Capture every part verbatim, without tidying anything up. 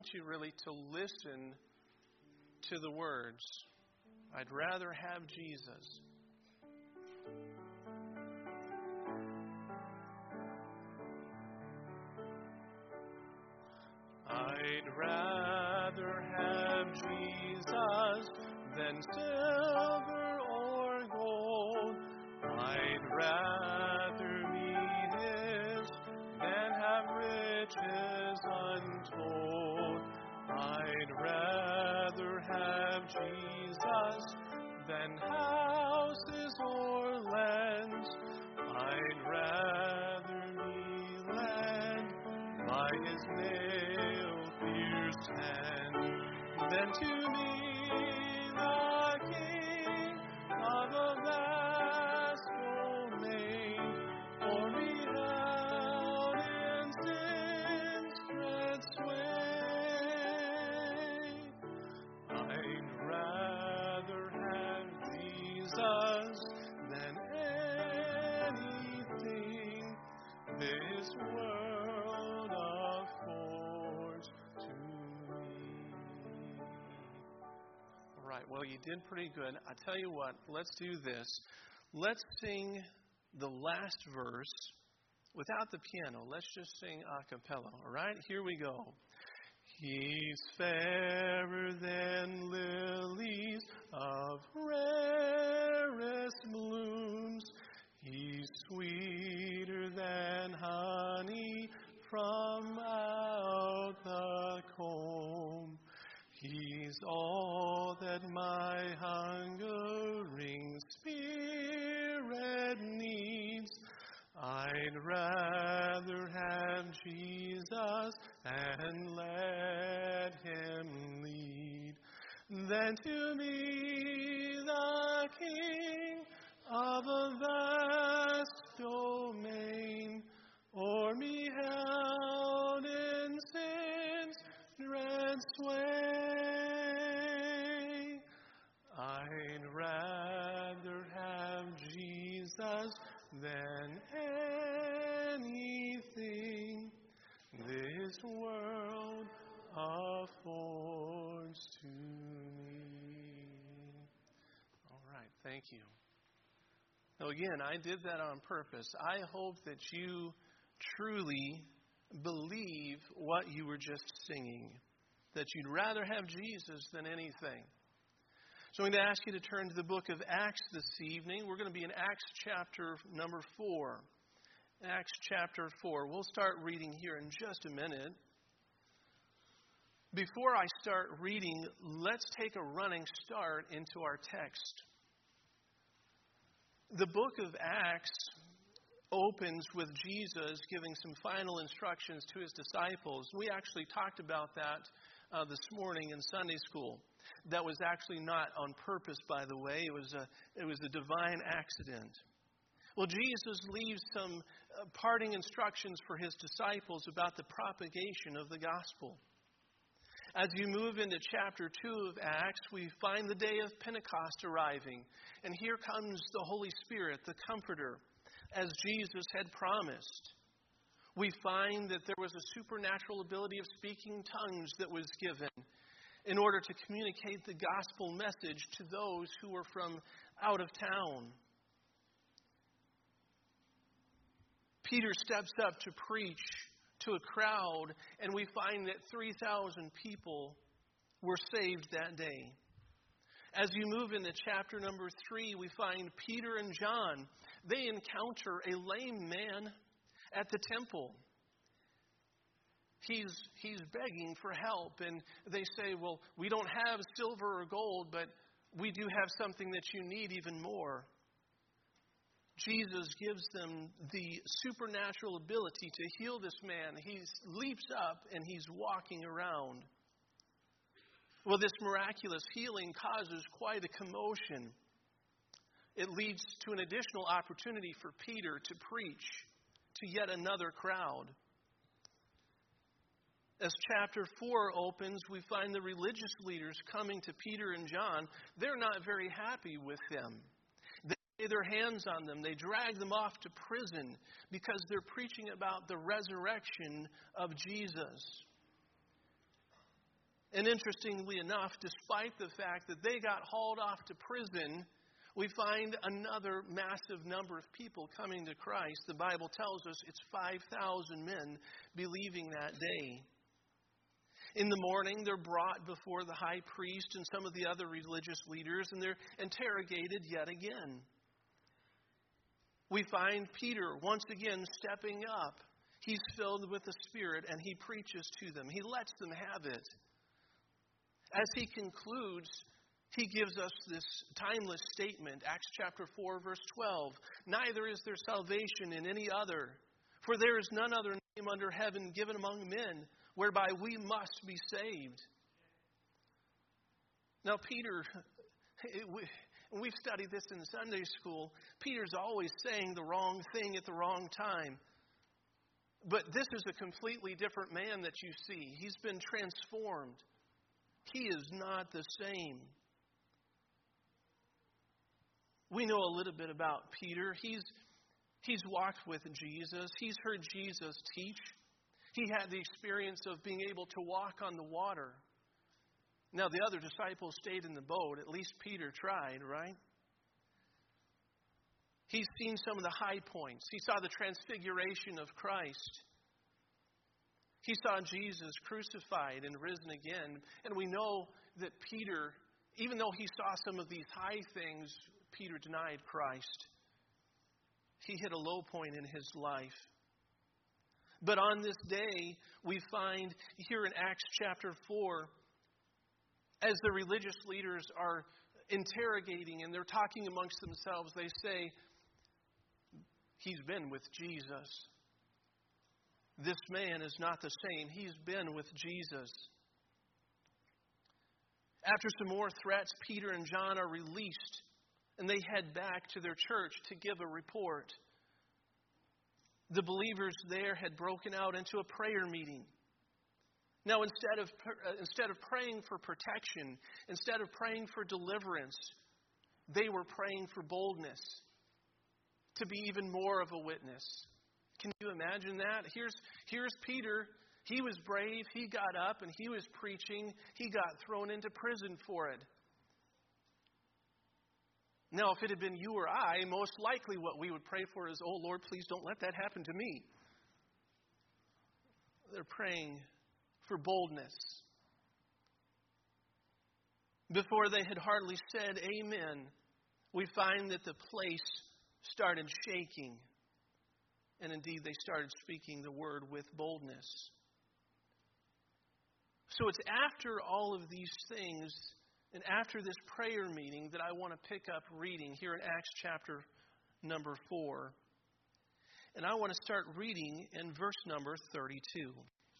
you really to listen to the words. I'd rather have Jesus. I'd rather have Jesus than silver or gold. I'd rather be His than have riches untold. I'd rather have Jesus than houses or lands. I'd rather be led by His nail-pierced hand than to be the king of a vast domain, or be held in sin's dread sway. I'd rather have Jesus than anything this world affords to me. All right, well, you did pretty good. I tell you what, let's do this. Let's sing the last verse without the piano. Let's just sing a cappella, all right? Here we go. He's fairer than lilies of rarest blooms. He's sweeter than honey from out the comb. He's all that my hungering spirit needs. I'd rather have Jesus and let Him lead than to be the king of a vast domain, or be held in sin's dread sway. I'd rather have Jesus than anything this world affords to me. All right, thank you. Now again, I did that on purpose. I hope that you truly believe what you were just singing, that you'd rather have Jesus than anything. So I'm going to ask you to turn to the book of Acts this evening. We're going to be in Acts chapter number four. Acts chapter four. We'll start reading here in just a minute. Before I start reading, let's take a running start into our text. The book of Acts opens with Jesus giving some final instructions to His disciples. We actually talked about that uh, this morning in Sunday school. That was actually not on purpose, by the way. It was a, it was a divine accident. Well, Jesus leaves some uh, parting instructions for His disciples about the propagation of the gospel. As you move into chapter two of Acts, we find the day of Pentecost arriving. And here comes the Holy Spirit, the Comforter, as Jesus had promised. We find that there was a supernatural ability of speaking tongues that was given in order to communicate the gospel message to those who were from out of town. Peter steps up to preach to a crowd, and we find that three thousand people were saved that day. As you move into chapter number three, we find Peter and John. They encounter a lame man at the temple. He's, he's begging for help, and they say, well, we don't have silver or gold, but we do have something that you need even more. Jesus gives them the supernatural ability to heal this man. He leaps up and he's walking around. Well, this miraculous healing causes quite a commotion. It leads to an additional opportunity for Peter to preach to yet another crowd. As chapter four opens, we find the religious leaders coming to Peter and John. They're not very happy with them. They lay their hands on them. They drag them off to prison because they're preaching about the resurrection of Jesus. And interestingly enough, despite the fact that they got hauled off to prison, we find another massive number of people coming to Christ. The Bible tells us it's five thousand men believing that day. In the morning, they're brought before the high priest and some of the other religious leaders, and they're interrogated yet again. We find Peter once again stepping up. He's filled with the Spirit, and he preaches to them. He lets them have it. As he concludes, he gives us this timeless statement, Acts chapter four, verse twelve. Neither is there salvation in any other, for there is none other name under heaven given among men whereby we must be saved. Now, Peter, it, we, we've studied this in Sunday school. Peter's always saying the wrong thing at the wrong time. But this is a completely different man that you see. He's been transformed. He is not the same. We know a little bit about Peter. He's, he's walked with Jesus. He's heard Jesus teach. He had the experience of being able to walk on the water. Now, the other disciples stayed in the boat. At least Peter tried, right? He's seen some of the high points. He saw the transfiguration of Christ. He saw Jesus crucified and risen again. And we know that Peter, even though he saw some of these high things, Peter denied Christ. He hit a low point in his life. But on this day, we find here in Acts chapter four, as the religious leaders are interrogating and they're talking amongst themselves, they say, he's been with Jesus. This man is not the same. He's been with Jesus. After some more threats, Peter and John are released, and they head back to their church to give a report. The believers there had broken out into a prayer meeting. Now, instead of, instead of praying for protection, instead of praying for deliverance, they were praying for boldness, to be even more of a witness. Can you imagine that? Here's, here's Peter. He was brave. He got up and he was preaching. He got thrown into prison for it. Now, if it had been you or I, most likely what we would pray for is, oh, Lord, please don't let that happen to me. They're praying for boldness. Before they had hardly said amen, we find that the place started shaking. And indeed, they started speaking the word with boldness. So it's after all of these things, and after this prayer meeting, that I want to pick up reading here in Acts chapter number four. And I want to start reading in verse number thirty-two.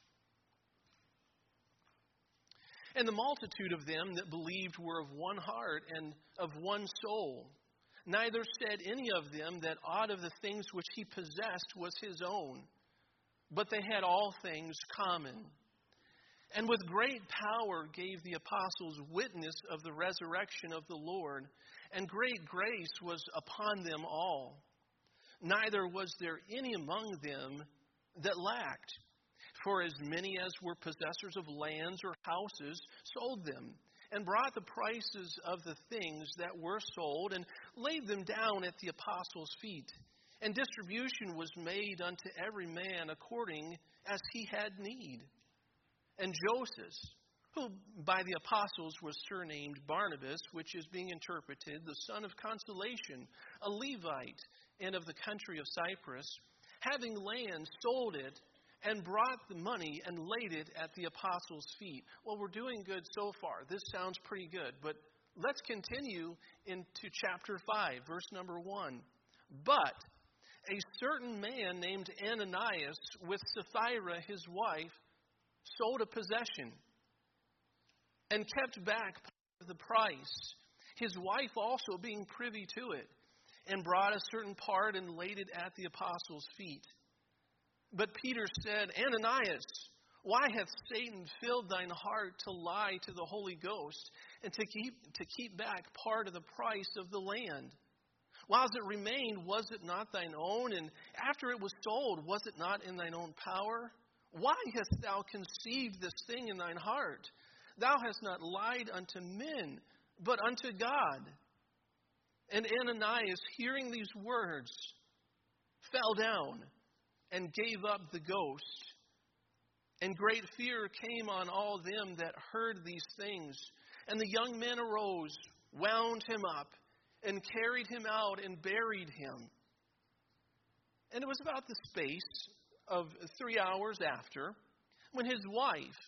And the multitude of them that believed were of one heart and of one soul. Neither said any of them that aught of the things which he possessed was his own, but they had all things common. And with great power gave the apostles witness of the resurrection of the Lord, and great grace was upon them all. Neither was there any among them that lacked. For as many as were possessors of lands or houses sold them, and brought the prices of the things that were sold, and laid them down at the apostles' feet. And distribution was made unto every man according as he had need. And Joseph, who by the apostles was surnamed Barnabas, which is being interpreted, the son of consolation, a Levite, and of the country of Cyprus, having land, sold it, and brought the money and laid it at the apostles' feet. Well, we're doing good so far. This sounds pretty good. But let's continue into chapter five, verse number one. But a certain man named Ananias, with Sapphira his wife, sold a possession and kept back part of the price, his wife also being privy to it, and brought a certain part and laid it at the apostles' feet. But Peter said, Ananias, why hath Satan filled thine heart to lie to the Holy Ghost, and to keep to keep back part of the price of the land? Whilst it remained, was it not thine own? And after it was sold, was it not in thine own power? Why hast thou conceived this thing in thine heart? Thou hast not lied unto men, but unto God. And Ananias, hearing these words, fell down and gave up the ghost. And great fear came on all them that heard these things. And the young men arose, wound him up, and carried him out and buried him. And it was about the space of three hours after, when his wife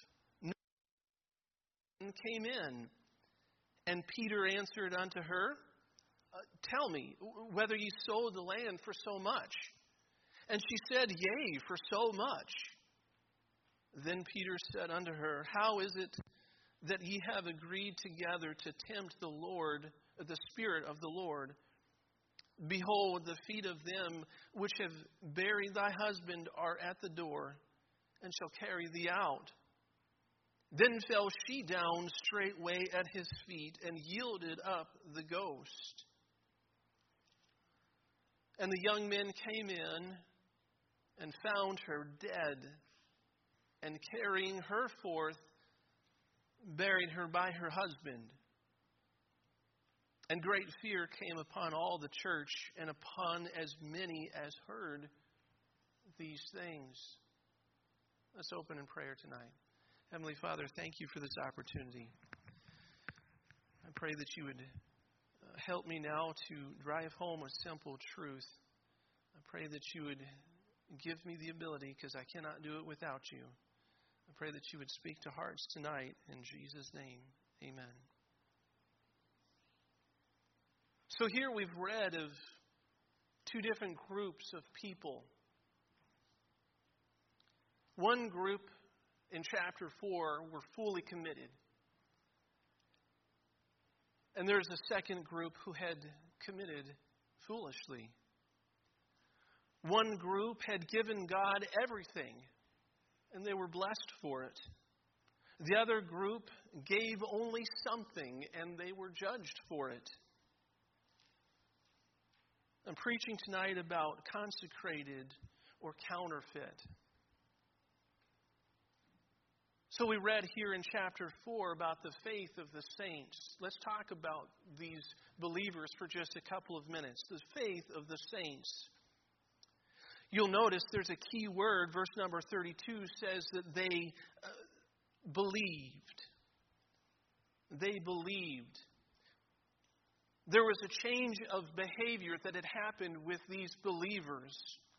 came in. And Peter answered unto her, Tell me, whether ye sold the land for so much? And she said, Yea, for so much. Then Peter said unto her, How is it that ye have agreed together to tempt the Lord, the Spirit of the Lord? Behold, the feet of them which have buried thy husband are at the door, and shall carry thee out. Then fell she down straightway at his feet, and yielded up the ghost. And the young men came in, and found her dead, and carrying her forth, buried her by her husband. And great fear came upon all the church, and upon as many as heard these things. Let's open in prayer tonight. Heavenly Father, thank you for this opportunity. I pray that you would help me now to drive home a simple truth. I pray that you would give me the ability, because I cannot do it without you. I pray that you would speak to hearts tonight. In Jesus' name, amen. So here we've read of two different groups of people. One group in chapter four were fully committed. And there's a second group who had committed foolishly. One group had given God everything, and they were blessed for it. The other group gave only something, and they were judged for it. I'm preaching tonight about consecrated or counterfeit. So we read here in chapter four about the faith of the saints. Let's talk about these believers for just a couple of minutes. The faith of the saints. You'll notice there's a key word. Verse number thirty-two says that they uh, believed. They believed. There was a change of behavior that had happened with these believers.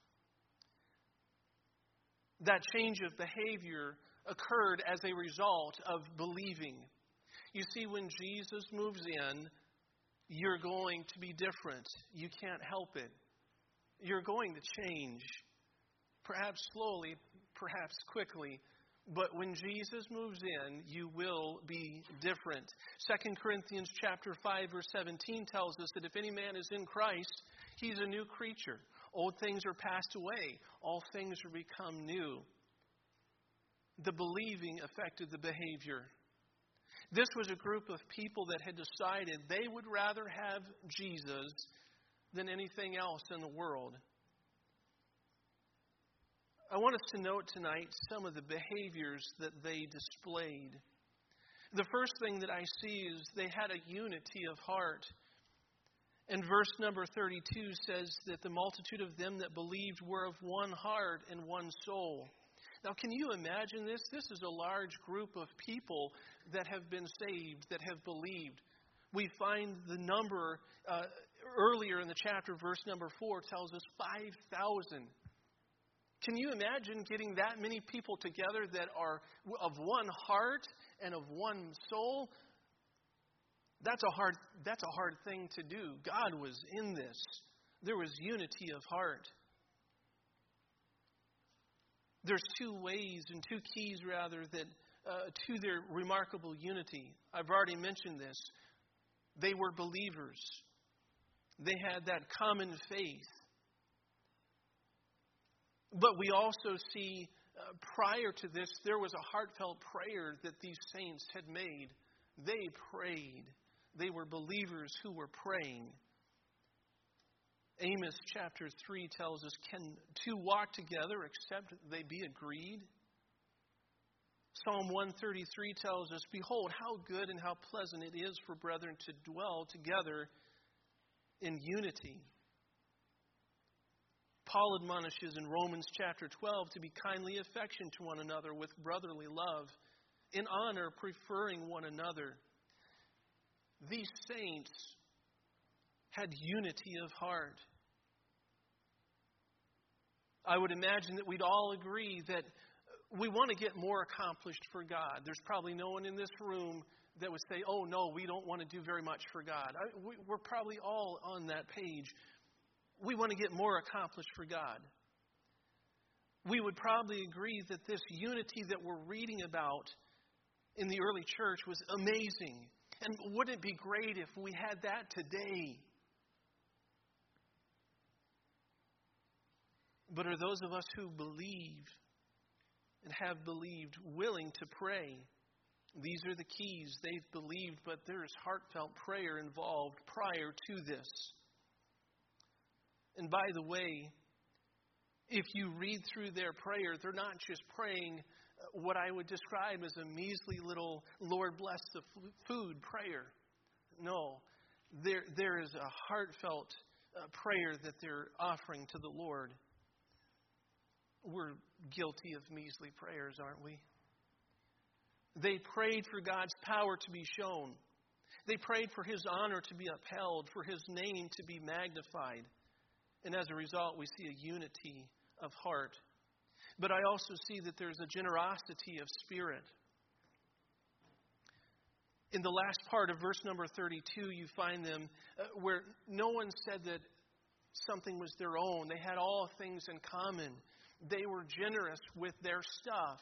That change of behavior occurred as a result of believing. You see, when Jesus moves in, you're going to be different. You can't help it. You're going to change. Perhaps slowly, perhaps quickly. But when Jesus moves in, you will be different. Second Corinthians chapter five, verse seventeen tells us that if any man is in Christ, he's a new creature. Old things are passed away. All things are become new. The believing affected the behavior. This was a group of people that had decided they would rather have Jesus than anything else in the world. I want us to note tonight some of the behaviors that they displayed. The first thing that I see is they had a unity of heart. And verse number thirty-two says that the multitude of them that believed were of one heart and one soul. Now, can you imagine this? This is a large group of people that have been saved, that have believed. We find the number uh, earlier in the chapter, verse number four, tells us five thousand. Can you imagine getting that many people together that are of one heart and of one soul? That's a hard, that's a hard thing to do. God was in this. There was unity of heart. There's two ways and two keys, rather, that uh, to their remarkable unity. I've already mentioned this. They were believers. They had that common faith. But we also see uh, prior to this, there was a heartfelt prayer that these saints had made. They prayed. They were believers who were praying. Amos chapter three tells us, can two walk together except they be agreed? Psalm one thirty-three tells us, "Behold, how good and how pleasant it is for brethren to dwell together in unity." Paul admonishes in Romans chapter twelve to be kindly affectioned to one another with brotherly love, in honor preferring one another. These saints had unity of heart. I would imagine that we'd all agree that we want to get more accomplished for God. There's probably no one in this room that would say, "Oh, no, we don't want to do very much for God." I, we, we're probably all on that page. We want to get more accomplished for God. We would probably agree that this unity that we're reading about in the early church was amazing. And wouldn't it be great if we had that today? But are those of us who believe and have believed willing to pray? These are the keys. They've believed, but there is heartfelt prayer involved prior to this. And by the way, if you read through their prayer, they're not just praying what I would describe as a measly little Lord bless the food prayer. No, there, there is a heartfelt uh, prayer that they're offering to the Lord. We're guilty of measly prayers, aren't we? They prayed for God's power to be shown. They prayed for His honor to be upheld, for His name to be magnified. And as a result, we see a unity of heart. But I also see that there's a generosity of spirit. In the last part of verse number thirty-two, you find them uh, where no one said that something was their own. They had all things in common. They were generous with their stuff.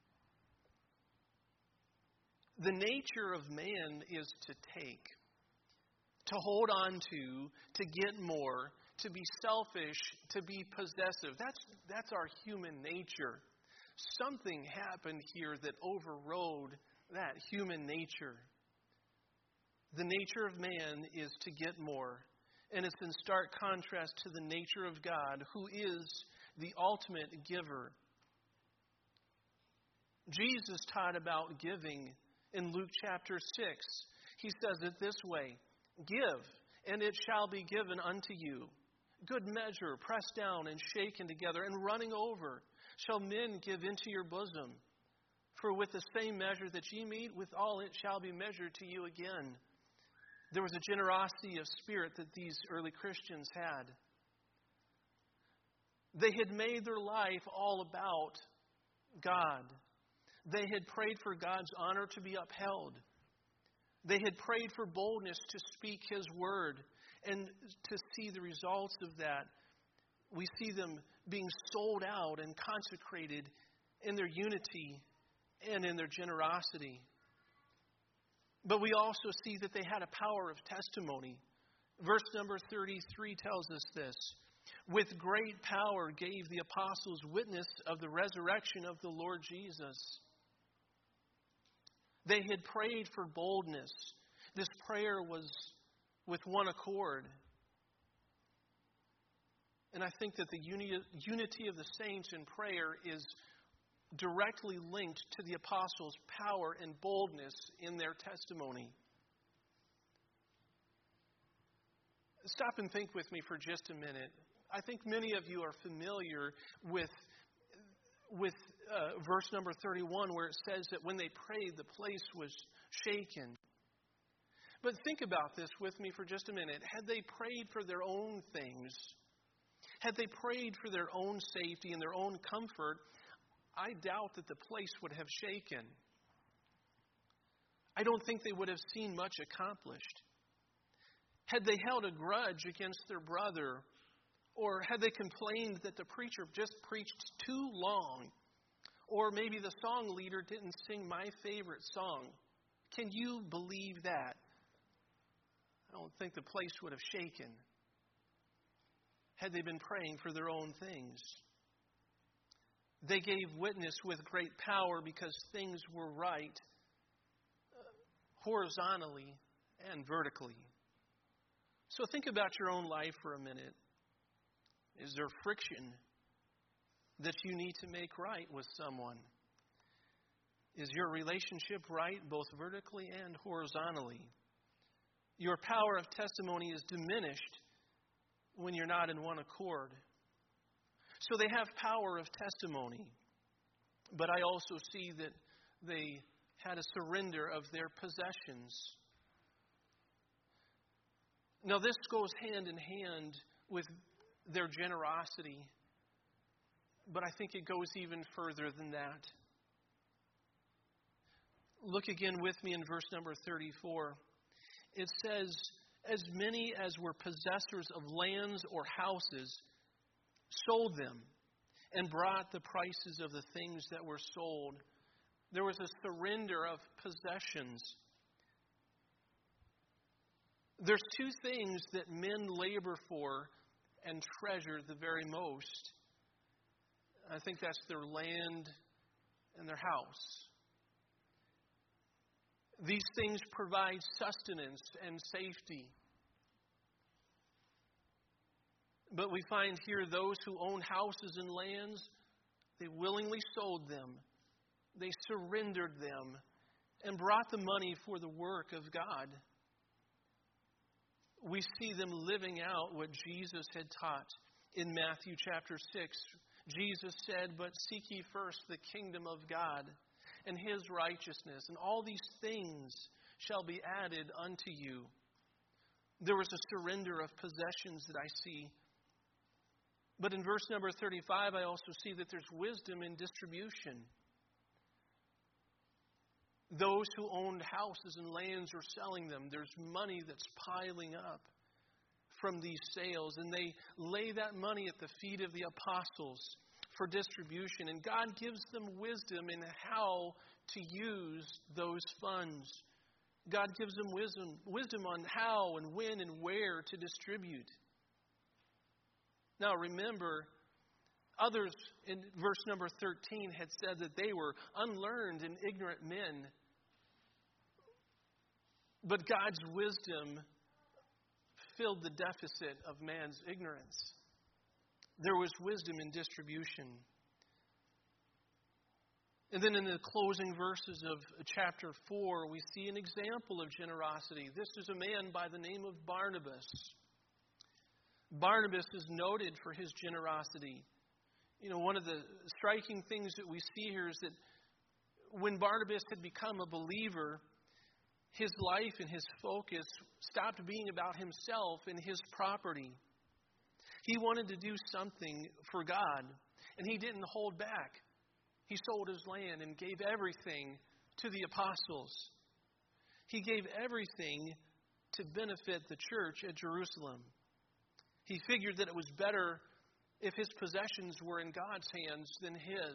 The nature of man is to take, to hold on to, to get more, to be selfish, to be possessive. That's, that's our human nature. Something happened here that overrode that human nature. The nature of man is to get more. And it's in stark contrast to the nature of God, who is the ultimate giver. Jesus taught about giving in Luke chapter six. He says it this way, "Give, and it shall be given unto you. Good measure, pressed down and shaken together, and running over, shall men give into your bosom. For with the same measure that ye meet, withal it shall be measured to you again." There was a generosity of spirit that these early Christians had. They had made their life all about God. They had prayed for God's honor to be upheld. They had prayed for boldness to speak His word. And to see the results of that, we see them being sold out and consecrated in their unity and in their generosity. But we also see that they had a power of testimony. Verse number thirty-three tells us this. "With great power gave the apostles witness of the resurrection of the Lord Jesus." They had prayed for boldness. This prayer was with one accord. And I think that the uni- unity of the saints in prayer is directly linked to the apostles' power and boldness in their testimony. Stop and think with me for just a minute. I think many of you are familiar with, with uh, verse number thirty-one, where it says that when they prayed, the place was shaken. But think about this with me for just a minute. Had they prayed for their own things, had they prayed for their own safety and their own comfort, I doubt that the place would have shaken. I don't think they would have seen much accomplished. Had they held a grudge against their brother, or had they complained that the preacher just preached too long, or maybe the song leader didn't sing my favorite song, can you believe that? I don't think the place would have shaken had they been praying for their own things. They gave witness with great power because things were right uh, horizontally and vertically. So think about your own life for a minute. Is there friction that you need to make right with someone? Is your relationship right, both vertically and horizontally? Your power of testimony is diminished when you're not in one accord. So they have power of testimony. But I also see that they had a surrender of their possessions. Now this goes hand in hand with their generosity. But I think it goes even further than that. Look again with me in verse number thirty-four. It says, as many as were possessors of lands or houses sold them and brought the prices of the things that were sold. There was a surrender of possessions. There's two things that men labor for and treasure the very most. I think that's their land and their house. These things provide sustenance and safety. But we find here those who own houses and lands, they willingly sold them. They surrendered them and brought the money for the work of God. We see them living out what Jesus had taught in Matthew chapter six. Jesus said, but seek ye first the kingdom of God and His righteousness, and all these things shall be added unto you. There was a surrender of possessions that I see. But in verse number thirty-five, I also see that there's wisdom in distribution. Those who owned houses and lands are selling them. There's money that's piling up from these sales, and they lay that money at the feet of the apostles for distribution. And God gives them wisdom in how to use those funds. God gives them wisdom, wisdom on how and when and where to distribute. Now remember, others in verse number thirteen had said that they were unlearned and ignorant men. But God's wisdom filled the deficit of man's ignorance. There was wisdom in distribution. And then in the closing verses of chapter four, we see an example of generosity. This is a man by the name of Barnabas. Barnabas is noted for his generosity. You know, one of the striking things that we see here is that when Barnabas had become a believer, his life and his focus stopped being about himself and his property. He wanted to do something for God, and he didn't hold back. He sold his land and gave everything to the apostles. He gave everything to benefit the church at Jerusalem. He figured that it was better if his possessions were in God's hands than his.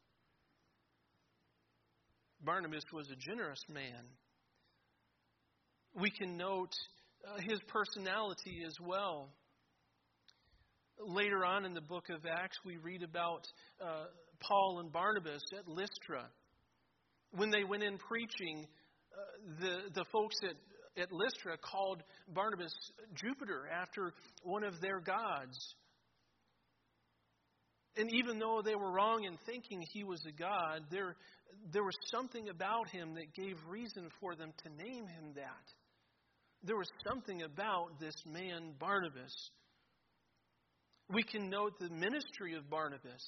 Barnabas was a generous man. We can note uh, his personality as well. Later on in the book of Acts, we read about uh, Paul and Barnabas at Lystra. When they went in preaching, uh, the, the folks at, at Lystra called Barnabas Jupiter after one of their gods. And even though they were wrong in thinking he was a god, there, there was something about him that gave reason for them to name him that. There was something about this man, Barnabas. We can note the ministry of Barnabas.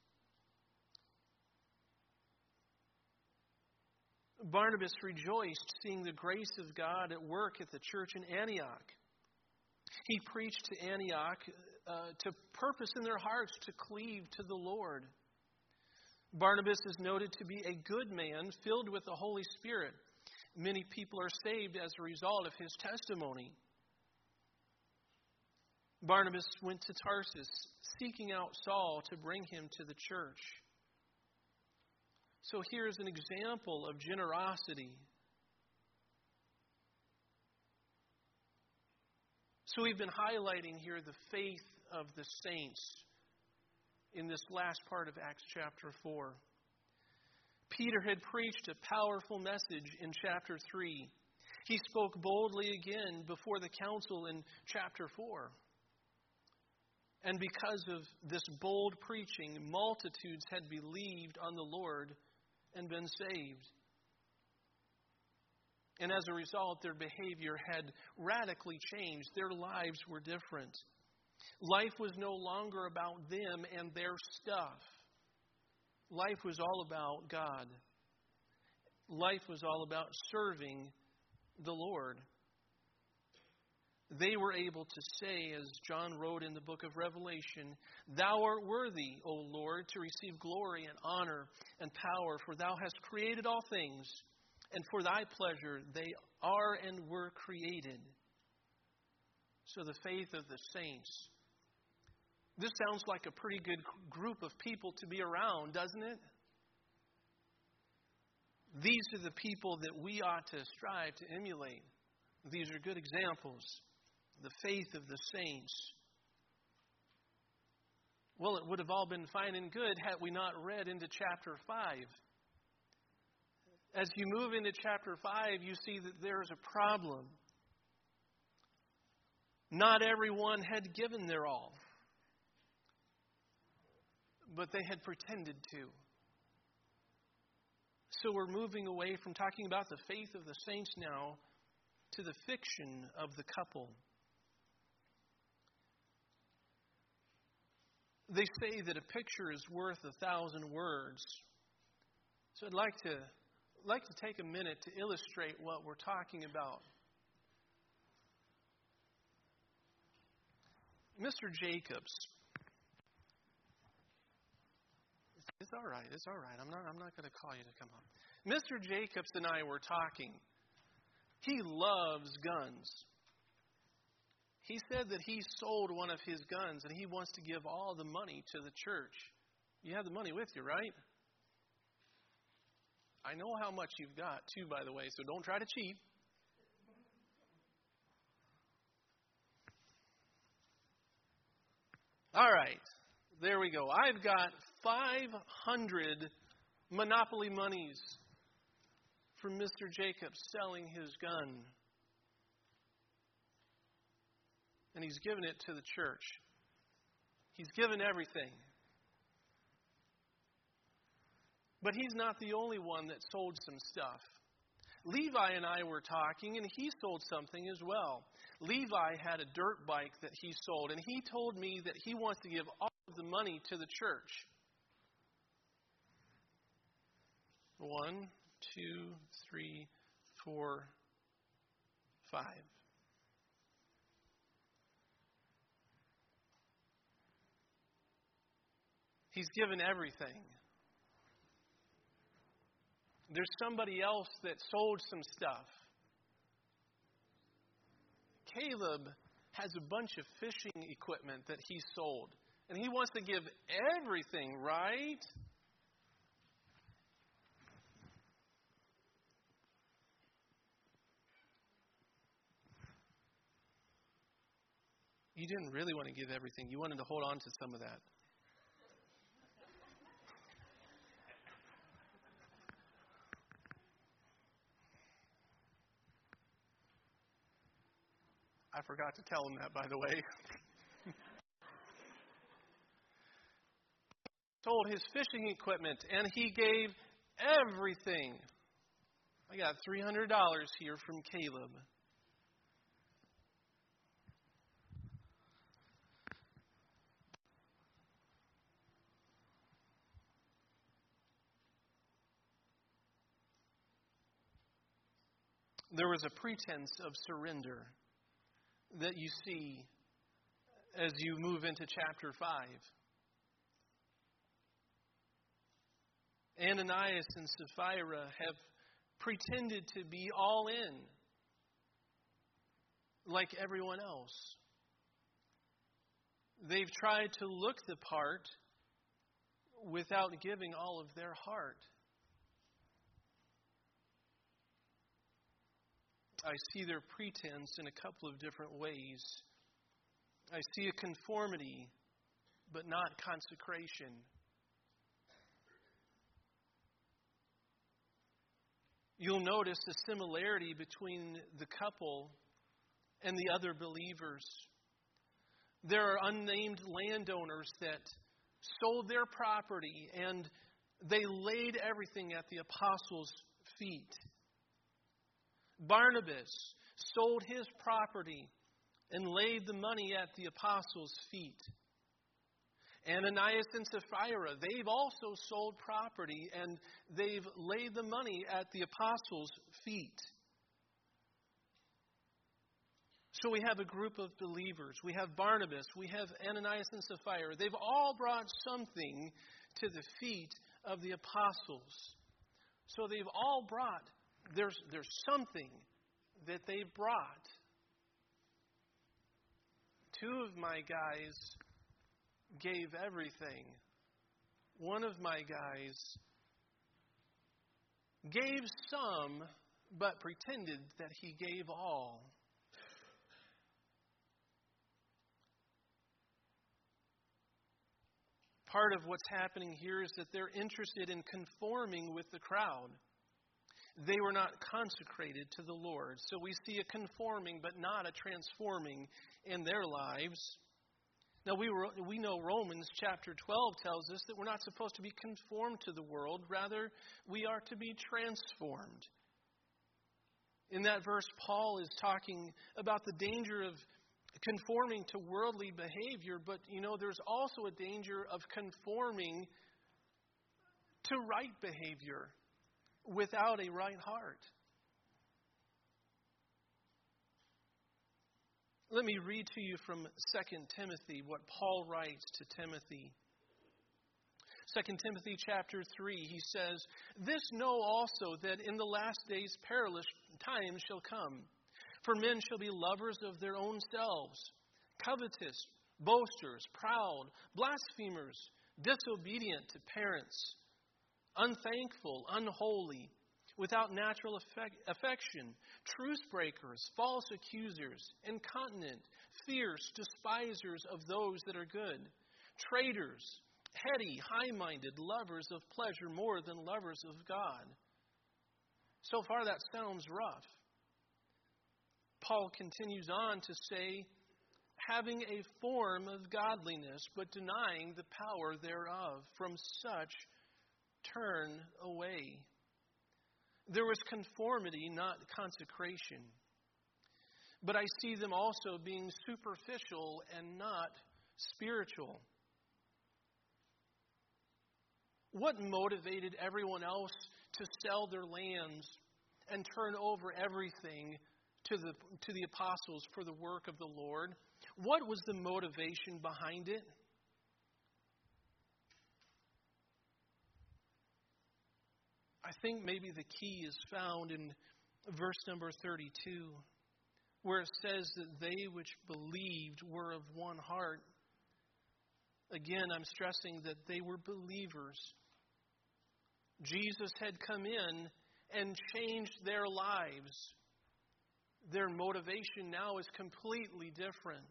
Barnabas rejoiced seeing the grace of God at work at the church in Antioch. He preached to Antioch uh, to purpose in their hearts to cleave to the Lord. Barnabas is noted to be a good man filled with the Holy Spirit. Many people are saved as a result of his testimony. Barnabas went to Tarsus, seeking out Saul to bring him to the church. So here's an example of generosity. So we've been highlighting here the faith of the saints in this last part of Acts chapter four. Peter had preached a powerful message in chapter three. He spoke boldly again before the council in chapter four. And because of this bold preaching, multitudes had believed on the Lord and been saved. And as a result, their behavior had radically changed. Their lives were different. Life was no longer about them and their stuff. Life was all about God. Life was all about serving the Lord. They were able to say, as John wrote in the book of Revelation, "Thou art worthy, O Lord, to receive glory and honor and power, for Thou hast created all things, and for Thy pleasure they are and were created." So the faith of the saints. This sounds like a pretty good group of people to be around, doesn't it? These are the people that we ought to strive to emulate. These are good examples. The faith of the saints. Well, it would have all been fine and good had we not read into chapter five. As you move into chapter five, you see that there is a problem. Not everyone had given their all, but they had pretended to. So we're moving away from talking about the faith of the saints now to the fiction of the couple. They say that a picture is worth a thousand words. So I'd like to, like to take a minute to illustrate what we're talking about. Mister Jacobs. It's all right. It's all right. I'm not, I'm not going to call you to come on. Mister Jacobs and I were talking. He loves guns. He said that he sold one of his guns and he wants to give all the money to the church. You have the money with you, right? I know how much you've got, too, by the way, so don't try to cheat. All right. There we go. I've got five hundred Monopoly monies from Mister Jacobs selling his gun. And he's given it to the church. He's given everything. But he's not the only one that sold some stuff. Levi and I were talking, and he sold something as well. Levi had a dirt bike that he sold, and he told me that he wants to give all of the money to the church. One, two, three, four, five. He's given everything. There's somebody else that sold some stuff. Caleb has a bunch of fishing equipment that he sold. And he wants to give everything, right? You didn't really want to give everything. You wanted to hold on to some of that. I forgot to tell him that, by the way. Sold his fishing equipment, and he gave everything. I got three hundred dollars here from Caleb. There was a pretense of surrender that you see as you move into chapter five. Ananias and Sapphira have pretended to be all in, like everyone else. They've tried to look the part without giving all of their heart. I see their pretense in a couple of different ways. I see a conformity, but not consecration. You'll notice a similarity between the couple and the other believers. There are unnamed landowners that sold their property and They laid everything at the apostles' feet. Barnabas sold his property and laid the money at the apostles' feet. Ananias and Sapphira, they've also sold property and they've laid the money at the apostles' feet. So we have a group of believers. We have Barnabas. We have Ananias and Sapphira. They've all brought something to the feet of the apostles. So they've all brought, there's, there's something that they've brought. Two of my guys gave everything. One of my guys gave some, but pretended that he gave all. Part of what's happening here is that they're interested in conforming with the crowd. They were not consecrated to the Lord. So we see a conforming but not a transforming in their lives. Now we were, we know Romans chapter twelve tells us that we're not supposed to be conformed to the world. Rather, we are to be transformed. In that verse, Paul is talking about the danger of conforming to worldly behavior, but you know, there's also a danger of conforming to right behavior without a right heart. Let me read to you from Second Timothy what Paul writes to Timothy. Second Timothy chapter three, he says, "This know also, that in the last days perilous times shall come. For men shall be lovers of their own selves, covetous, boasters, proud, blasphemers, disobedient to parents, unthankful, unholy, without natural affec- affection, truce breakers, false accusers, incontinent, fierce, despisers of those that are good, traitors, heady, high-minded, lovers of pleasure more than lovers of God." So far that sounds rough. Paul continues on to say, having a form of godliness, but denying the power thereof. From such turn away. There was conformity, not consecration. But I see them also being superficial and not spiritual. What motivated everyone else to sell their lands and turn over everything to the to the apostles for the work of the Lord? What was the motivation behind it? I think maybe the key is found in verse number thirty-two, where it says that they which believed were of one heart. Again, I'm stressing that they were believers. Jesus had come in and changed their lives. Their motivation now is completely different.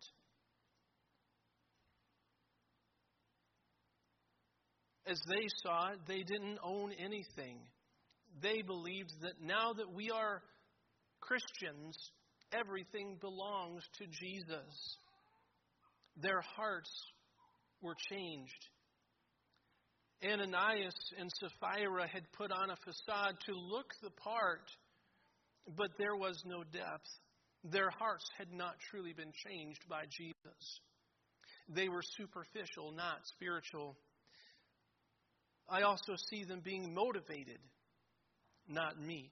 As they saw it, they didn't own anything. They believed that now that we are Christians, everything belongs to Jesus. Their hearts were changed. Ananias and Sapphira had put on a facade to look the part, but there was no depth. Their hearts had not truly been changed by Jesus. They were superficial, not spiritual. I also see them being motivated, not meek.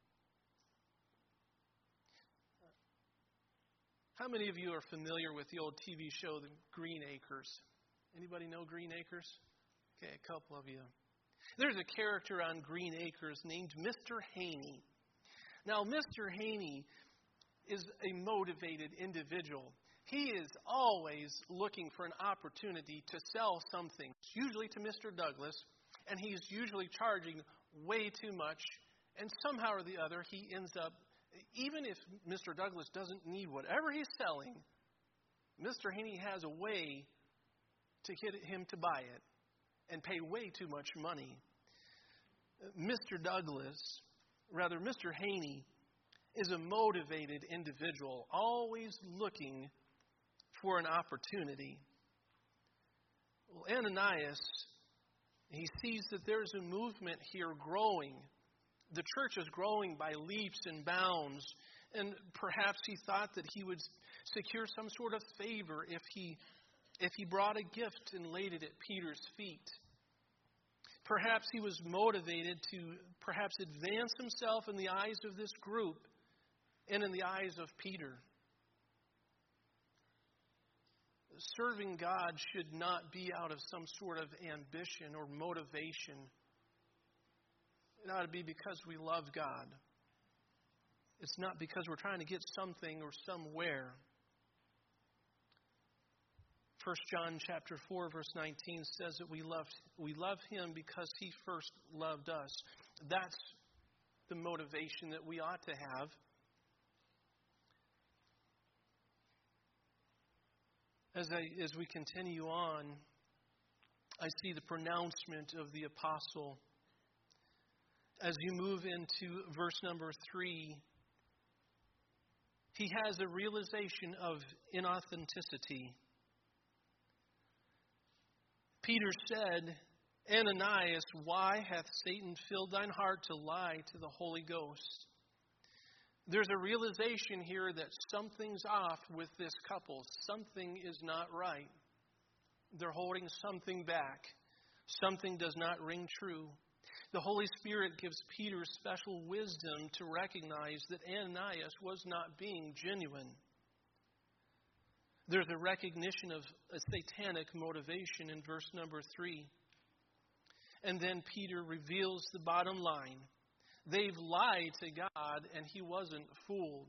How many of you are familiar with the old T V show, The Green Acres? Anybody know Green Acres? Okay, a couple of you. There's a character on Green Acres named Mister Haney. Now, Mister Haney is a motivated individual. He is always looking for an opportunity to sell something, usually to Mister Douglas, and he's usually charging way too much, and somehow or the other he ends up, even if Mister Douglas doesn't need whatever he's selling, Mister Haney has a way to get him to buy it and pay way too much money. Mister Douglas, rather Mister Haney, is a motivated individual, always looking for an opportunity. Well, Ananias He sees that there's a movement here growing. The church is growing by leaps and bounds. And perhaps he thought that he would secure some sort of favor if he, if he brought a gift and laid it at Peter's feet. Perhaps he was motivated to perhaps advance himself in the eyes of this group and in the eyes of Peter. Serving God should not be out of some sort of ambition or motivation. It ought to be because we love God. It's not because we're trying to get something or somewhere. First John chapter four, verse nineteen says that we love, we love Him because He first loved us. That's the motivation that we ought to have. As, I, as we continue on, I see the pronouncement of the apostle. As you move into verse number three, he has a realization of inauthenticity. Peter said, Ananias, why hath Satan filled thine heart to lie to the Holy Ghost? There's a realization here that something's off with this couple. Something is not right. They're holding something back. Something does not ring true. The Holy Spirit gives Peter special wisdom to recognize that Ananias was not being genuine. There's a recognition of a satanic motivation in verse number three. And then Peter reveals the bottom line. They've lied to God, and he wasn't fooled.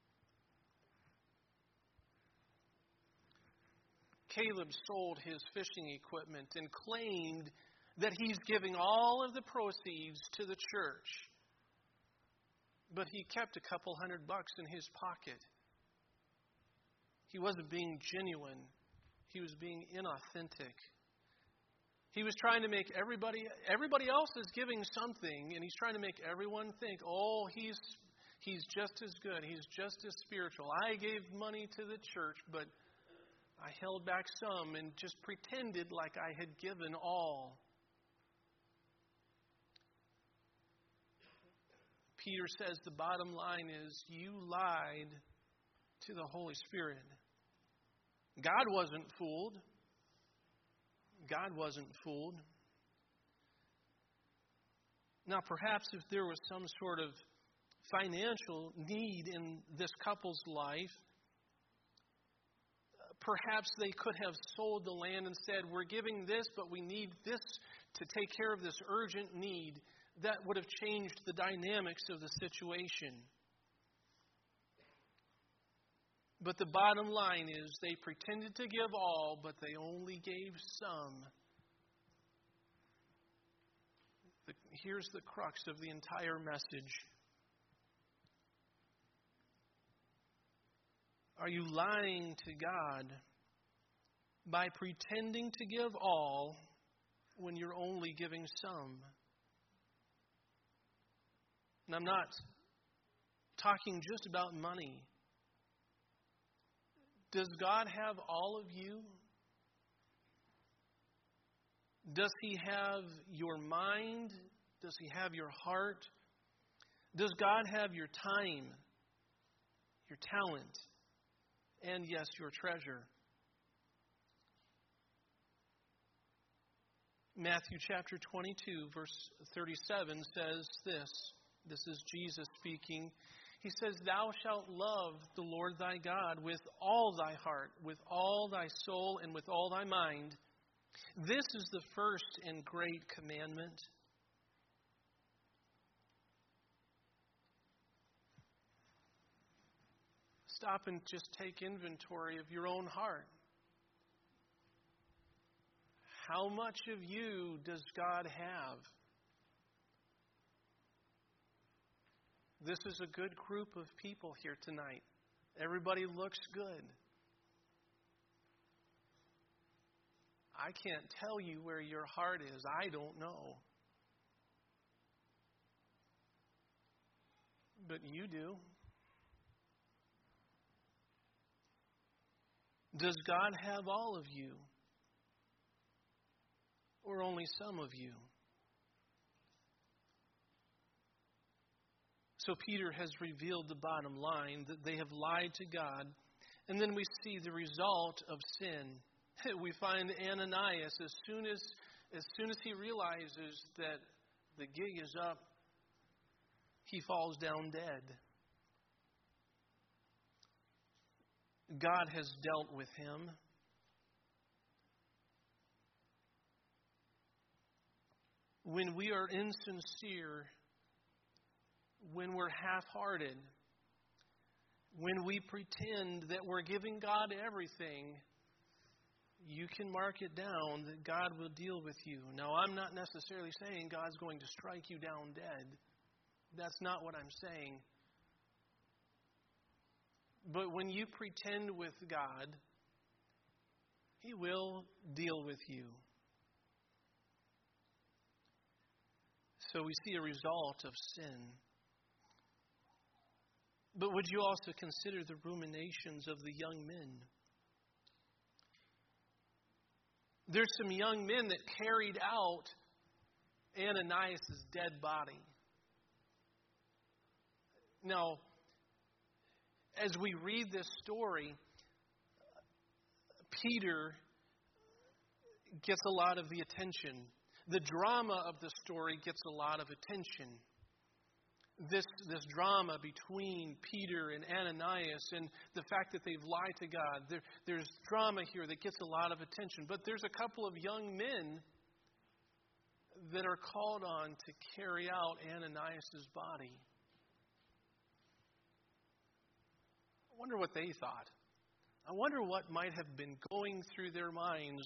Caleb sold his fishing equipment and claimed that he's giving all of the proceeds to the church. But he kept a couple hundred bucks in his pocket. He wasn't being genuine. He was being inauthentic. He was trying to make everybody, everybody else is giving something, and he's trying to make everyone think, oh, he's he's just as good. He's just as spiritual. I gave money to the church, but I held back some and just pretended like I had given all. Peter says the bottom line is you lied to the Holy Spirit. God wasn't fooled. God wasn't fooled. Now, perhaps if there was some sort of financial need in this couple's life, perhaps they could have sold the land and said, we're giving this, but we need this to take care of this urgent need. That would have changed the dynamics of the situation. But the bottom line is they pretended to give all, but they only gave some. The, here's the crux of the entire message. Are you lying to God by pretending to give all when you're only giving some? And I'm not talking just about money. Does God have all of you? Does He have your mind? Does He have your heart? Does God have your time, your talent, and yes, your treasure? Matthew chapter twenty-two, verse thirty-seven says this. This is Jesus speaking. He says, thou shalt love the Lord thy God with all thy heart, with all thy soul, and with all thy mind. This is the first and great commandment. Stop and just take inventory of your own heart. How much of you does God have? This is a good group of people here tonight. Everybody looks good. I can't tell you where your heart is. I don't know. But you do. Does God have all of you? or only some of you? So Peter has revealed the bottom line, that they have lied to God. And then we see the result of sin. We find Ananias, as soon as, as soon as he realizes that the gig is up, he falls down dead. God has dealt with him. When we are insincere, when we're half-hearted, when we pretend that we're giving God everything, you can mark it down that God will deal with you. Now, I'm not necessarily saying God's going to strike you down dead. That's not what I'm saying. But when you pretend with God, He will deal with you. So we see a result of sin. But would you also consider the ruminations of the young men? There's some young men that carried out Ananias' dead body. Now, as we read this story, Peter gets a lot of the attention. The drama of the story gets a lot of attention. This, this drama between Peter and Ananias and the fact that they've lied to God, there, there's drama here that gets a lot of attention. But there's a couple of young men that are called on to carry out Ananias' body. I wonder what they thought. I wonder what might have been going through their minds.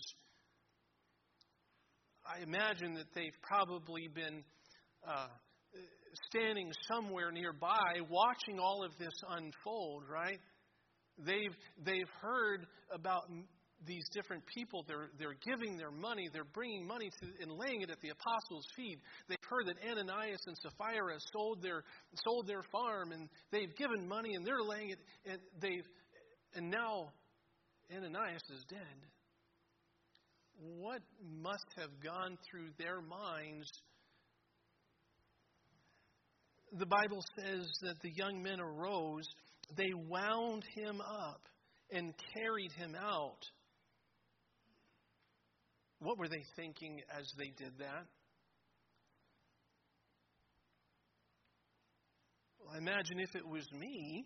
I imagine that they've probably been uh, standing somewhere nearby watching all of this unfold, right? They've they've heard about these different people. They're they're giving their money. They're bringing money to and laying it at the apostles' feet. They've heard that Ananias and Sapphira sold their sold their farm, and they've given money, and they're laying it. And they've and now Ananias is dead. What must have gone through their minds? The Bible says that the young men arose, they wound him up and carried him out. What were they thinking as they did that? Well, I imagine if it was me,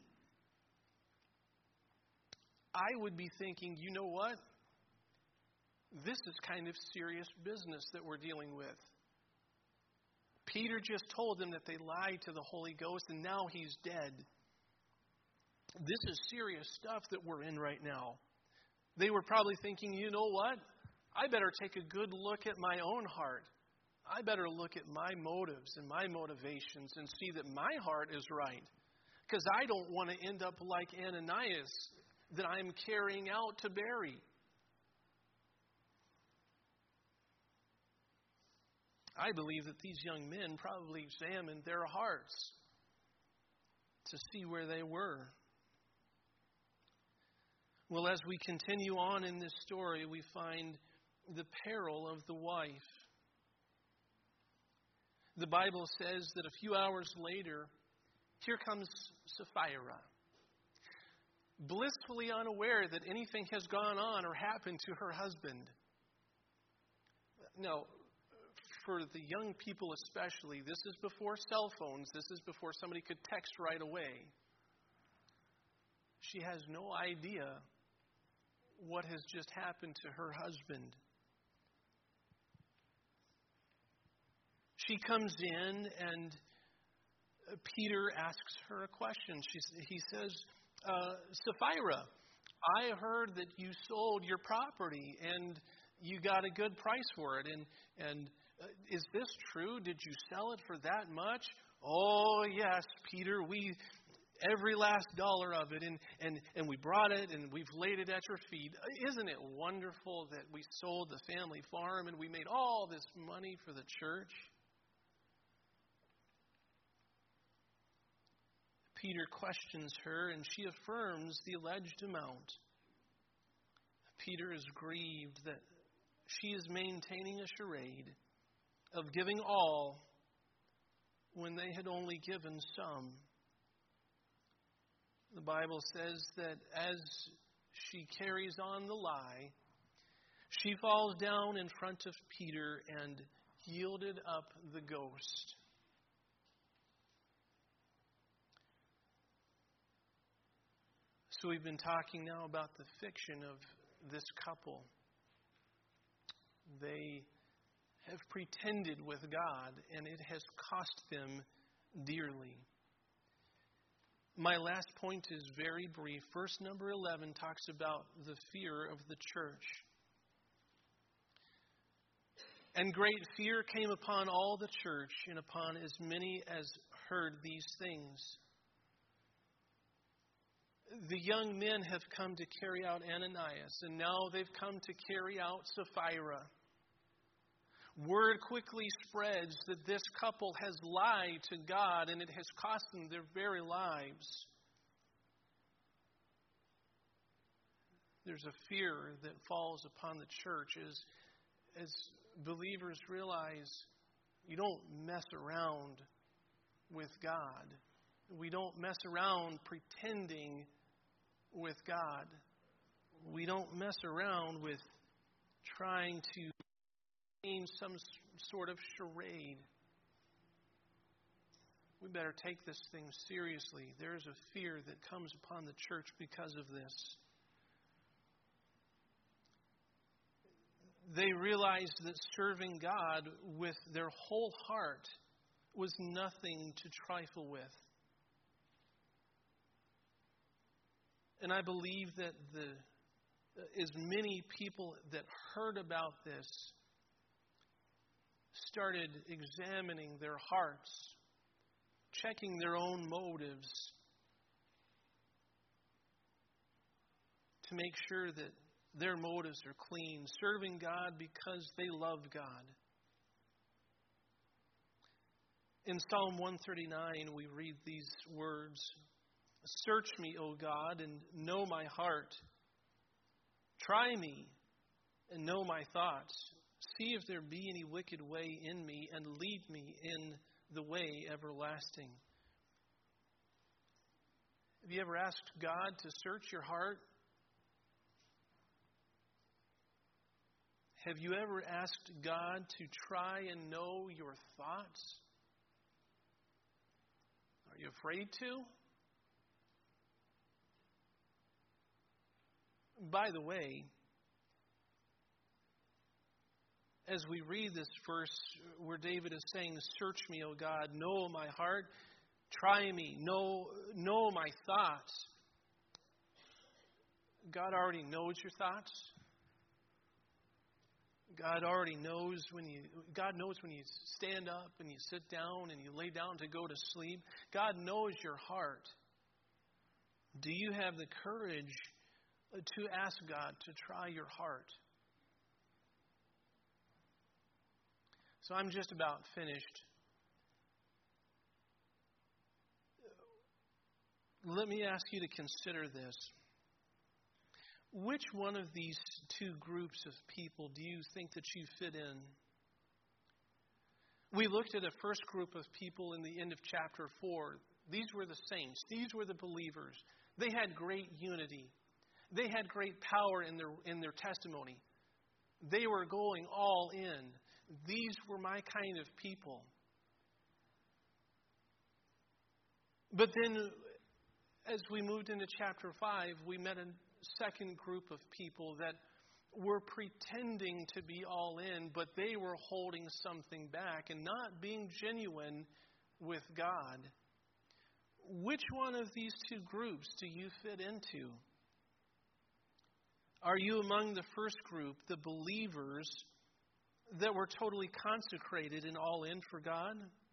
I would be thinking, you know what? This is kind of serious business that we're dealing with. Peter just told them that they lied to the Holy Ghost, and now he's dead. This is serious stuff that we're in right now. They were probably thinking, you know what? I better take a good look at my own heart. I better look at my motives and my motivations and see that my heart is right. Because I don't want to end up like Ananias that I'm carrying out to bury. I believe that these young men probably examined their hearts to see where they were. Well, as we continue on in this story, we find the peril of the wife. The Bible says that a few hours later, here comes Sapphira, blissfully unaware that anything has gone on or happened to her husband. Now, for the young people especially, this is before cell phones. This is before somebody could text right away. She has no idea what has just happened to her husband. She comes in and Peter asks her a question. She, he says, uh, Sapphira, I heard that you sold your property and you got a good price for it. And, and uh, is this true? Did you sell it for that much? Oh, yes, Peter, we... every last dollar of it, and, and, and we brought it, and we've laid it at your feet. Isn't it wonderful that we sold the family farm, and we made all this money for the church? Peter questions her, and she affirms the alleged amount. Peter is grieved that she is maintaining a charade of giving all when they had only given some. The Bible says that as she carries on the lie, she falls down in front of Peter and yielded up the ghost. So we've been talking now about the fiction of this couple. They have pretended with God, and it has cost them dearly. My last point is very brief. Verse number eleven talks about the fear of the church. And great fear came upon all the church and upon as many as heard these things. The young men have come to carry out Ananias, and now they've come to carry out Sapphira. Word quickly spreads that this couple has lied to God, and it has cost them their very lives. There's a fear that falls upon the church as, as believers realize you don't mess around with God. We don't mess around pretending with God. We don't mess around with trying to gain some sort of charade. We better take this thing seriously. There is a fear that comes upon the church because of this. They realized that serving God with their whole heart was nothing to trifle with. And I believe that the as many people that heard about this started examining their hearts, checking their own motives to make sure that their motives are clean, serving God because they love God. In Psalm one thirty-nine, we read these words, "Search me, O God, and know my heart. Try me and know my thoughts. See if there be any wicked way in me, and lead me in the way everlasting." Have you ever asked God to search your heart? Have you ever asked God to try and know your thoughts? Are you afraid to? By the way, as we read this verse where David is saying, "Search me, O God, know my heart, try me, know, know my thoughts." God already knows your thoughts. God already knows when you God knows when you stand up and you sit down and you lay down to go to sleep. God knows your heart. Do you have the courage to ask God to try your heart? So I'm just about finished. Let me ask you to consider this. Which one of these two groups of people do you think that you fit in? We looked at a first group of people in the end of chapter four. These were the saints. These were the believers. They had great unity. They had great power in their in their testimony. They were going all in. These were my kind of people. But then, as we moved into chapter five, we met a second group of people that were pretending to be all in, but they were holding something back and not being genuine with God. Which one of these two groups do you fit into? Are you among the first group, the believers that were totally consecrated and all in for God?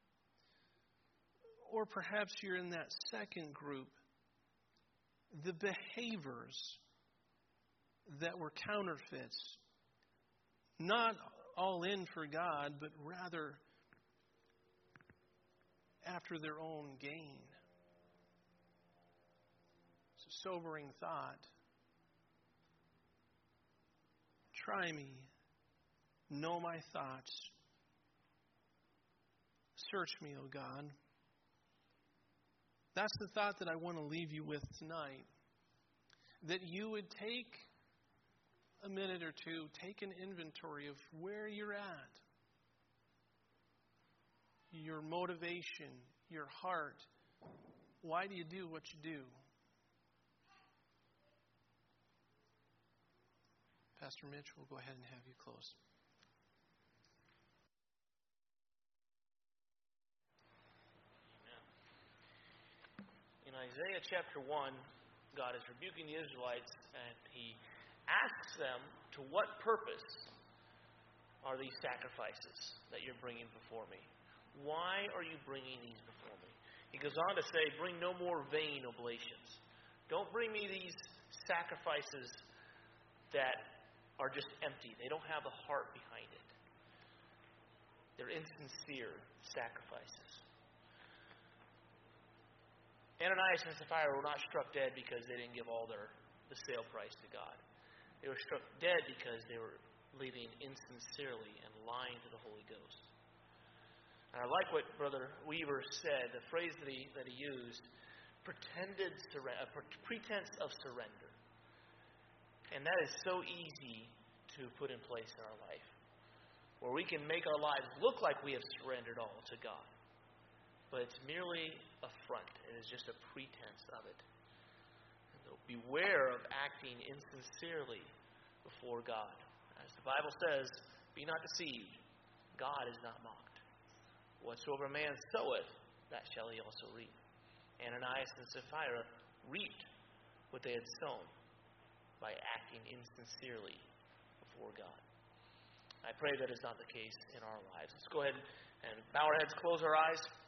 Or perhaps you're in that second group, the behaviors that were counterfeits, not all in for God, but rather after their own gain. It's a sobering thought. Try me, know my thoughts. Search me, O God. That's the thought that I want to leave you with tonight. That you would take a minute or two, take an inventory of where you're at. Your motivation, your heart. Why do you do what you do? Pastor Mitch, we'll go ahead and have you close. In Isaiah chapter one, God is rebuking the Israelites, and He asks them, to what purpose are these sacrifices that you're bringing before me? Why are you bringing these before me? He goes on to say, bring no more vain oblations. Don't bring me these sacrifices that are just empty. They don't have a heart behind it. They're insincere sacrifices. Ananias and Sapphira were not struck dead because they didn't give all their the sale price to God. They were struck dead because they were living insincerely and lying to the Holy Ghost. And I like what Brother Weaver said, the phrase that he that he used, pretended surrender, a pretense of surrender. And that is so easy to put in place in our life, where we can make our lives look like we have surrendered all to God. But it's merely a front. It is just a pretense of it. And so beware of acting insincerely before God. As the Bible says, be not deceived. God is not mocked. Whatsoever a man soweth, that shall he also reap. Ananias and Sapphira reaped what they had sown by acting insincerely before God. I pray that is not the case in our lives. Let's go ahead and bow our heads, close our eyes.